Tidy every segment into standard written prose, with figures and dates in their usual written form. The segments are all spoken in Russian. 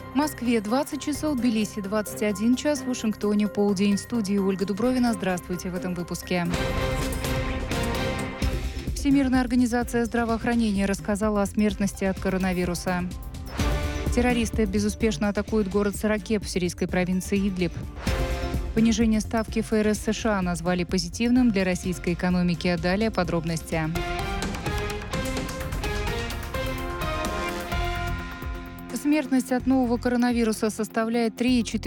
В Москве 20 часов, в Тбилиси 21 час, в Вашингтоне полдень. В студии Ольга Дубровина. Здравствуйте в этом выпуске. Всемирная организация здравоохранения рассказала о смертности от коронавируса. Террористы безуспешно атакуют город Саракеб в сирийской провинции Идлиб. Понижение ставки ФРС США назвали позитивным для российской экономики. А далее подробности. Смертность от нового коронавируса составляет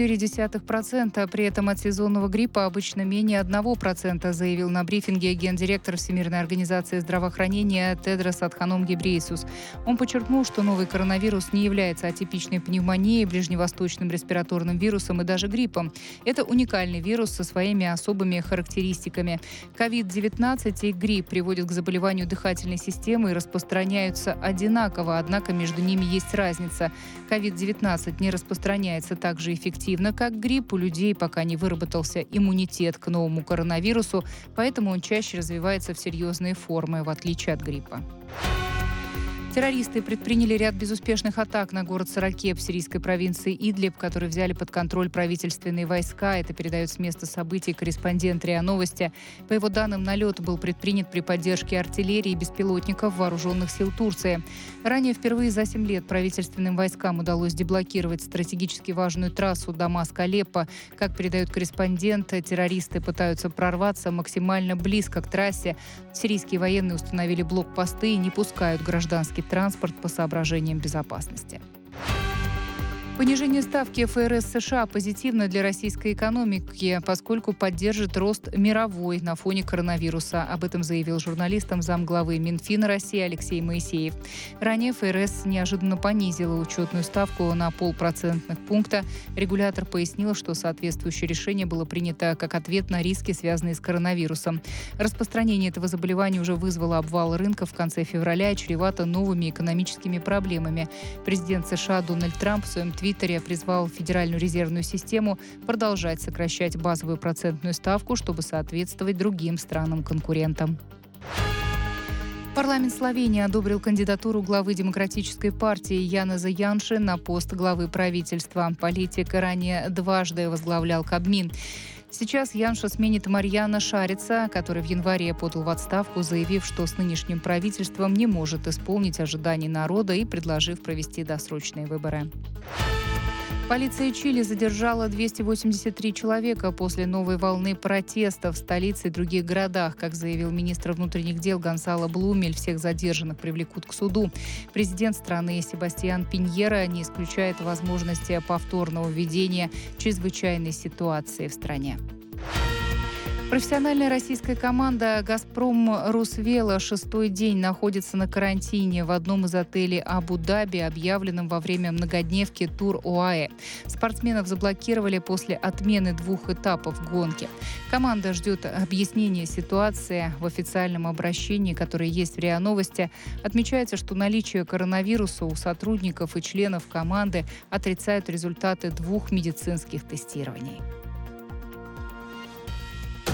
3,4%. При этом от сезонного гриппа обычно менее 1%, заявил на брифинге гендиректор Всемирной организации здравоохранения Тедрос Адханом Гебрейесус. Он подчеркнул, что новый коронавирус не является атипичной пневмонией, ближневосточным респираторным вирусом и даже гриппом. Это уникальный вирус со своими особыми характеристиками. COVID-19 и грипп приводят к заболеванию дыхательной системы и распространяются одинаково, однако между ними есть разница. COVID-19 не распространяется так же эффективно, как грипп. У людей пока не выработался иммунитет к новому коронавирусу, поэтому он чаще развивается в серьезные формы, в отличие от гриппа. Террористы предприняли ряд безуспешных атак на город Саракеб в сирийской провинции Идлиб, который взяли под контроль правительственные войска. Это передает с места событий корреспондент РИА Новости. По его данным, налет был предпринят при поддержке артиллерии и беспилотников вооруженных сил Турции. Ранее впервые за 7 лет правительственным войскам удалось деблокировать стратегически важную трассу Дамаск-Алеппо. Как передает корреспондент, террористы пытаются прорваться максимально близко к трассе. Сирийские военные установили блокпосты и не пускают гражданский транспорт по соображениям безопасности. Понижение ставки ФРС США позитивно для российской экономики, поскольку поддержит рост мировой на фоне коронавируса. Об этом заявил журналистам замглавы Минфина России Алексей Моисеев. Ранее ФРС неожиданно понизила учетную ставку на 0,5% пункта. Регулятор пояснил, что соответствующее решение было принято как ответ на риски, связанные с коронавирусом. Распространение этого заболевания уже вызвало обвал рынка в конце февраля и чревато новыми экономическими проблемами. Президент США Дональд Трамп в своем Твиттере призвал Федеральную резервную систему продолжать сокращать базовую процентную ставку, чтобы соответствовать другим странам-конкурентам. Парламент Словении одобрил кандидатуру главы Демократической партии Янеза Янши на пост главы правительства. Политик ранее дважды возглавлял Кабмин. Сейчас Янша сменит Марьяна Шарица, который в январе подал в отставку, заявив, что с нынешним правительством не может исполнить ожиданий народа и предложив провести досрочные выборы. Полиция Чили задержала 283 человека после новой волны протестов в столице и других городах. Как заявил министр внутренних дел Гонсало Блумель, всех задержанных привлекут к суду. Президент страны Себастьян Пиньера не исключает возможности повторного введения чрезвычайной ситуации в стране. Профессиональная российская команда «Газпром Русвело» шестой день находится на карантине в одном из отелей Абу-Даби, объявленном во время многодневки «Тур ОАЭ». Спортсменов заблокировали после отмены 2 этапов гонки. Команда ждет объяснения ситуации. В официальном обращении, которое есть в РИА Новости, отмечается, что наличие коронавируса у сотрудников и членов команды отрицают результаты 2 медицинских тестирований.